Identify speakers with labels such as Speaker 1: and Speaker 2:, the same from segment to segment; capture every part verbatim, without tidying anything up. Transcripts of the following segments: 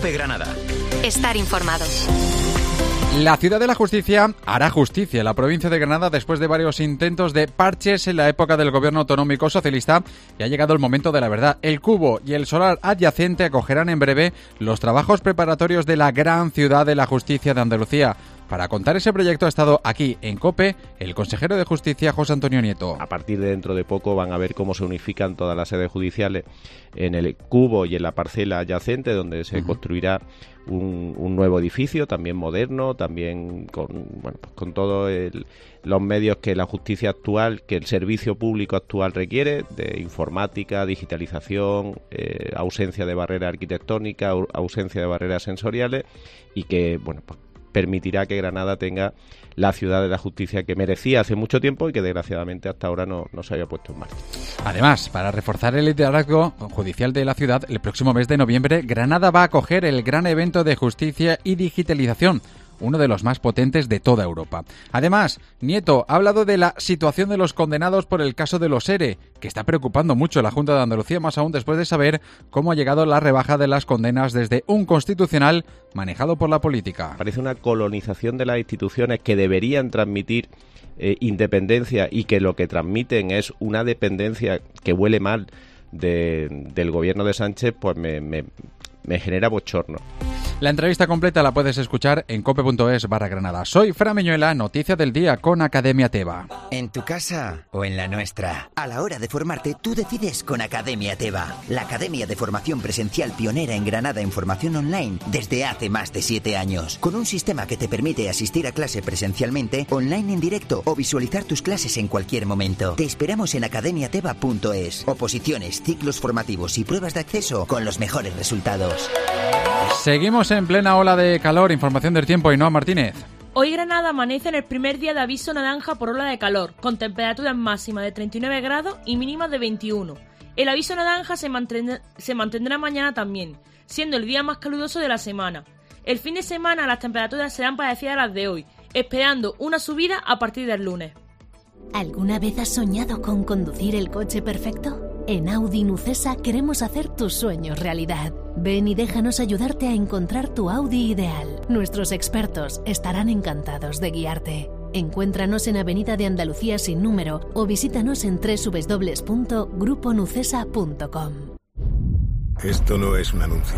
Speaker 1: COPE Granada.
Speaker 2: Estar informado.
Speaker 3: La Ciudad de la Justicia hará justicia en la provincia de Granada después de varios intentos de parches en la época del gobierno autonómico socialista y ha llegado el momento de la verdad. El Cubo y el solar adyacente acogerán en breve los trabajos preparatorios de la gran Ciudad de la Justicia de Andalucía. Para contar ese proyecto ha estado aquí en COPE el consejero de Justicia, José Antonio Nieto.
Speaker 4: A partir de dentro de poco van a ver cómo se unifican todas las sedes judiciales en el Cubo y en la parcela adyacente, donde se uh-huh. construirá un, un nuevo edificio, también moderno, también con, bueno, pues con todos los medios que la justicia actual, que el servicio público actual requiere, de informática, digitalización, eh, ausencia de barreras arquitectónicas, ausencia de barreras sensoriales, y que, bueno, pues permitirá que Granada tenga la ciudad de la justicia que merecía hace mucho tiempo y que desgraciadamente hasta ahora no, no se había puesto en marcha.
Speaker 3: Además, para reforzar el liderazgo judicial de la ciudad, el próximo mes de noviembre, Granada va a acoger el gran evento de justicia y digitalización, uno de los más potentes de toda Europa. Además, Nieto ha hablado de la situación de los condenados por el caso de los ERE, que está preocupando mucho a la Junta de Andalucía, más aún después de saber cómo ha llegado la rebaja de las condenas desde un constitucional manejado por la política.
Speaker 4: Parece una colonización de las instituciones que deberían transmitir eh, independencia y que lo que transmiten es una dependencia que huele mal de, del gobierno de Sánchez, pues me, me, me genera bochorno.
Speaker 3: La entrevista completa la puedes escuchar en cope.es barra Granada. Soy Fran Meñuela, noticia del día con Academia Teba.
Speaker 5: En tu casa o en la nuestra. A la hora de formarte, tú decides con Academia Teba, la academia de formación presencial pionera en Granada en formación online desde hace más de siete años. Con un sistema que te permite asistir a clase presencialmente, online en directo o visualizar tus clases en cualquier momento. Te esperamos en academia teba punto es. Oposiciones, ciclos formativos y pruebas de acceso con los mejores resultados.
Speaker 3: Seguimos en plena ola de calor. Información del tiempo, Ainhoa Martínez.
Speaker 6: Hoy Granada amanece en el primer día de aviso naranja por ola de calor, con temperaturas máximas de treinta y nueve grados y mínimas de veintiuno. El aviso naranja se mantendrá, se mantendrá mañana también, siendo el día más caluroso de la semana. El fin de semana las temperaturas serán parecidas a las de hoy, esperando una subida a partir del lunes.
Speaker 7: ¿Alguna vez has soñado con conducir el coche perfecto? En Audi Nucesa queremos hacer tus sueños realidad. Ven y déjanos ayudarte a encontrar tu Audi ideal. Nuestros expertos estarán encantados de guiarte. Encuéntranos en Avenida de Andalucía sin número o visítanos en doble u doble u doble u punto grupo nucesa punto com.
Speaker 8: Esto no es un anuncio.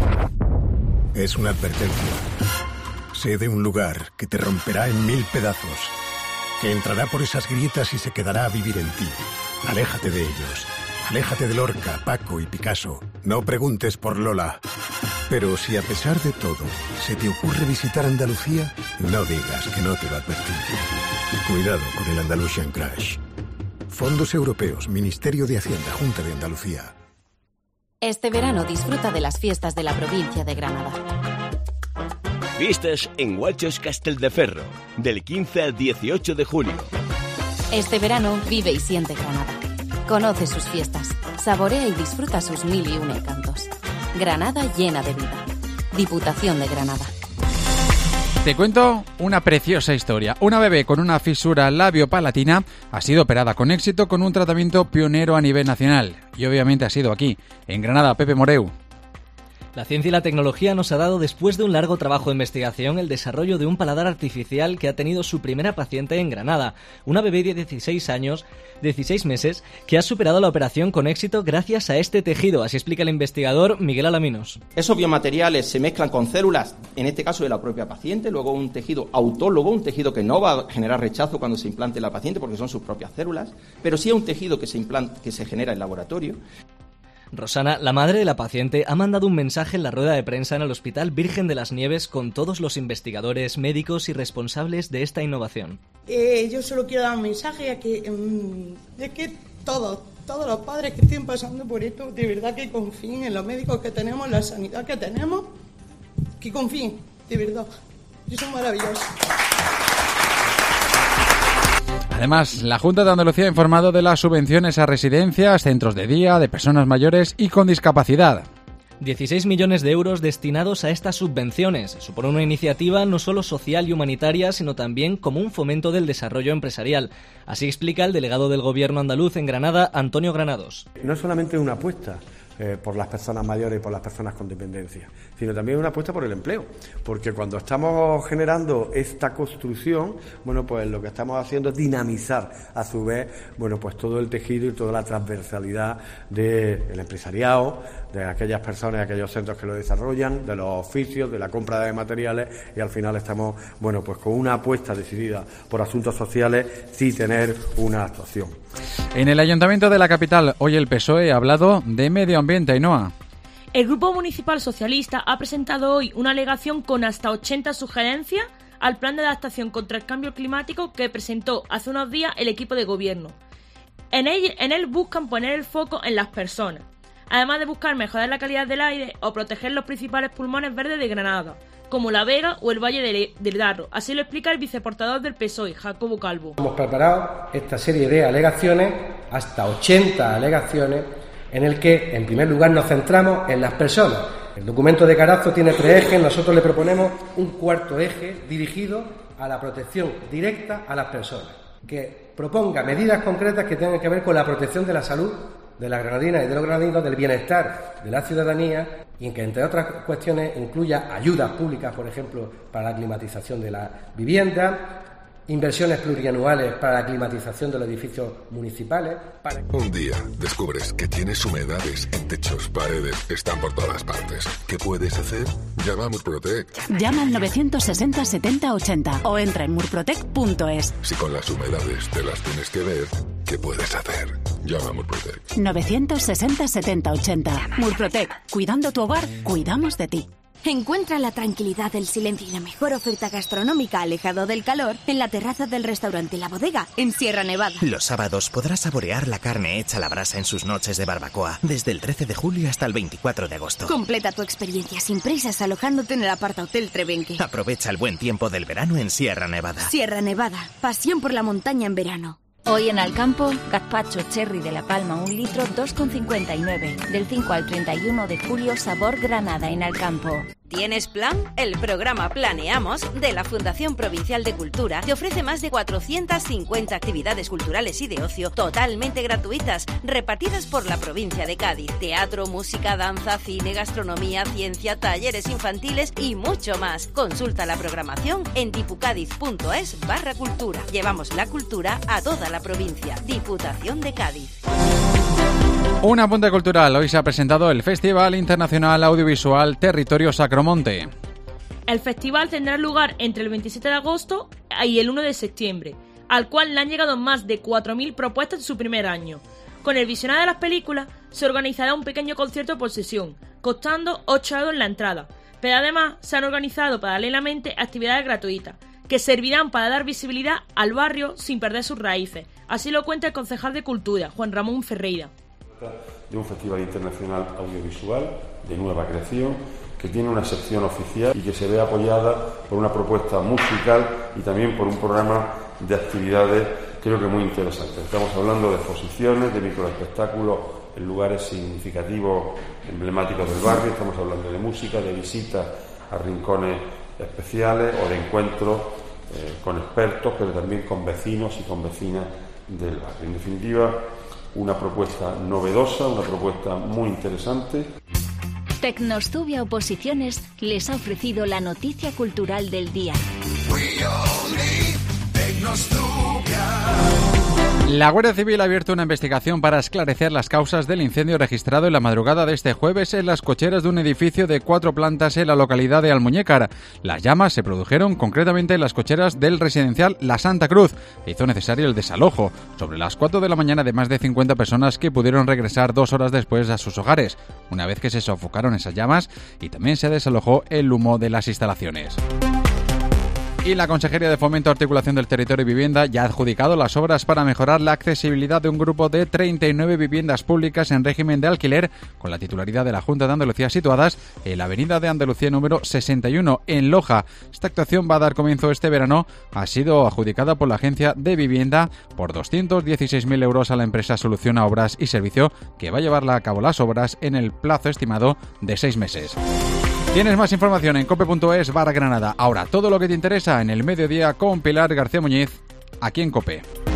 Speaker 8: Es una advertencia. Sé de un lugar que te romperá en mil pedazos, que entrará por esas grietas y se quedará a vivir en ti. Aléjate de ellos. Aléjate de Lorca, Paco y Picasso. No preguntes por Lola. Pero si a pesar de todo se te ocurre visitar Andalucía, no digas que no te lo advertí. Cuidado con el Andalusian Crash. Fondos Europeos, Ministerio de Hacienda, Junta de Andalucía.
Speaker 2: Este verano disfruta de las fiestas de la provincia de Granada.
Speaker 9: Fiestas en Guachos Castelldeferro, del quince al dieciocho de junio.
Speaker 2: Este verano vive y siente Granada. Conoce sus fiestas, saborea y disfruta sus mil y un encantos. Granada llena de vida. Diputación de Granada.
Speaker 3: Te cuento una preciosa historia. Una bebé con una fisura labiopalatina ha sido operada con éxito con un tratamiento pionero a nivel nacional. Y obviamente ha sido aquí, en Granada. Pepe Moreu.
Speaker 10: La ciencia y la tecnología nos ha dado, después de un largo trabajo de investigación, el desarrollo de un paladar artificial que ha tenido su primera paciente en Granada, una bebé de dieciséis años, dieciséis meses, que ha superado la operación con éxito gracias a este tejido, así explica el investigador Miguel Alaminos.
Speaker 11: Esos biomateriales se mezclan con células, en este caso de la propia paciente, luego un tejido autólogo, un tejido que no va a generar rechazo cuando se implante la paciente porque son sus propias células, pero sí un tejido que se implanta, que se genera en laboratorio.
Speaker 10: Rosana, la madre de la paciente, ha mandado un mensaje en la rueda de prensa en el Hospital Virgen de las Nieves con todos los investigadores, médicos y responsables de esta innovación.
Speaker 12: Eh, yo solo quiero dar un mensaje a que, um, de que todos, todos los padres que estén pasando por esto, de verdad que confíen en los médicos que tenemos, en la sanidad que tenemos, que confíen, de verdad, que son maravillosos.
Speaker 3: Además, la Junta de Andalucía ha informado de las subvenciones a residencias, centros de día, de personas mayores y con discapacidad.
Speaker 10: dieciséis millones de euros destinados a estas subvenciones. Supone una iniciativa no solo social y humanitaria, sino también como un fomento del desarrollo empresarial. Así explica el delegado del Gobierno andaluz en Granada, Antonio Granados.
Speaker 13: No solamente una apuesta
Speaker 1: eh, por las personas mayores y por las personas con dependencia, sino también una apuesta por el empleo, porque cuando estamos generando esta construcción, bueno, pues lo que estamos haciendo es dinamizar a su vez, bueno, pues todo el tejido y toda la transversalidad del empresariado, de aquellas personas, de aquellos centros que lo desarrollan, de los oficios, de la compra de materiales, y al final estamos, bueno, pues con una apuesta decidida por asuntos sociales, sí tener una actuación.
Speaker 3: En el Ayuntamiento de la capital, hoy el P S O E ha hablado de medio ambiente, Ainhoa.
Speaker 6: El Grupo Municipal Socialista ha presentado hoy una alegación con hasta ochenta sugerencias al plan de adaptación contra el cambio climático que presentó hace unos días el equipo de gobierno. En él, en él buscan poner el foco en las personas, además de buscar mejorar la calidad del aire o proteger los principales pulmones verdes de Granada, como La Vega o el Valle de, del Darro. Así lo explica el viceportador del P S O E, Jacobo Calvo.
Speaker 13: Hemos preparado esta serie de alegaciones, hasta ochenta alegaciones, en el que, en primer lugar, nos centramos en las personas. El documento de Carazo tiene tres ejes, nosotros le proponemos un cuarto eje dirigido a la protección directa a las personas, que proponga medidas concretas que tengan que ver con la protección de la salud de las granadinas y de los granadinos, del bienestar de la ciudadanía, y que, entre otras cuestiones, incluya ayudas públicas, por ejemplo, para la climatización de la vivienda, inversiones plurianuales para la climatización de los edificios municipales. Para...
Speaker 14: Un día descubres que tienes humedades en techos, paredes, están por todas partes. ¿Qué puedes hacer? Llama a Murprotec.
Speaker 15: Llama al novecientos sesenta setenta ochenta o entra en murprotec punto es.
Speaker 14: Si con las humedades te las tienes que ver, ¿qué puedes hacer? Llama a Murprotec.
Speaker 15: novecientos sesenta setenta ochenta. Murprotec. Cuidando tu hogar, cuidamos de ti.
Speaker 16: Encuentra la tranquilidad, el silencio y la mejor oferta gastronómica alejado del calor en la terraza del restaurante La Bodega, en Sierra Nevada.
Speaker 17: Los sábados podrás saborear la carne hecha a la brasa en sus noches de barbacoa, desde el trece de julio hasta el veinticuatro de agosto.
Speaker 16: Completa tu experiencia sin prisas alojándote en el Aparta Hotel Trebenque.
Speaker 17: Aprovecha el buen tiempo del verano en Sierra Nevada.
Speaker 16: Sierra Nevada, pasión por la montaña en verano.
Speaker 18: Hoy en Alcampo, gazpacho cherry de La Palma, un litro, dos con cincuenta y nueve. Del cinco al treinta y uno de julio, sabor Granada en Alcampo.
Speaker 19: ¿Tienes plan? El programa Planeamos de la Fundación Provincial de Cultura te ofrece más de cuatrocientas cincuenta actividades culturales y de ocio totalmente gratuitas, repartidas por la provincia de Cádiz. Teatro, música, danza, cine, gastronomía, ciencia, talleres infantiles y mucho más. Consulta la programación en dipucadiz punto es barra cultura. Llevamos la cultura a toda la provincia. Diputación de Cádiz.
Speaker 3: Un apunte cultural. Hoy se ha presentado el Festival Internacional Audiovisual Territorio Sacromonte.
Speaker 6: El festival tendrá lugar entre el veintisiete de agosto y el uno de septiembre, al cual le han llegado más de cuatro mil propuestas en su primer año. Con el visionado de las películas se organizará un pequeño concierto por sesión, costando ocho euros la entrada, pero además se han organizado paralelamente actividades gratuitas, que servirán para dar visibilidad al barrio sin perder sus raíces. Así lo cuenta el concejal de Cultura, Juan Ramón Ferreira.
Speaker 20: De un festival internacional audiovisual de nueva creación que tiene una sección oficial y que se ve apoyada por una propuesta musical y también por un programa de actividades creo que muy interesantes. Estamos hablando de exposiciones, de microespectáculos en lugares significativos, emblemáticos del barrio, estamos hablando de música, de visitas a rincones especiales o de encuentros eh, con expertos, pero también con vecinos y con vecinas del barrio. En definitiva, una propuesta novedosa, una propuesta muy interesante.
Speaker 15: Tecnostubia Oposiciones les ha ofrecido la noticia cultural del día.
Speaker 3: La Guardia Civil ha abierto una investigación para esclarecer las causas del incendio registrado en la madrugada de este jueves en las cocheras de un edificio de cuatro plantas en la localidad de Almuñécar. Las llamas se produjeron concretamente en las cocheras del residencial La Santa Cruz. Hizo necesario el desalojo sobre las cuatro de la mañana de más de cincuenta personas que pudieron regresar dos horas después a sus hogares, una vez que se sofocaron esas llamas y también se desalojó el humo de las instalaciones. Y la Consejería de Fomento, Articulación del Territorio y Vivienda ya ha adjudicado las obras para mejorar la accesibilidad de un grupo de treinta y nueve viviendas públicas en régimen de alquiler con la titularidad de la Junta de Andalucía situadas en la Avenida de Andalucía número sesenta y uno en Loja. Esta actuación va a dar comienzo este verano. Ha sido adjudicada por la Agencia de Vivienda por doscientos dieciséis mil euros a la empresa Soluciona Obras y Servicio, que va a llevar a cabo las obras en el plazo estimado de seis meses. Tienes más información en cope punto es barra Granada. Ahora, todo lo que te interesa en el mediodía con Pilar García Muñiz, aquí en COPE.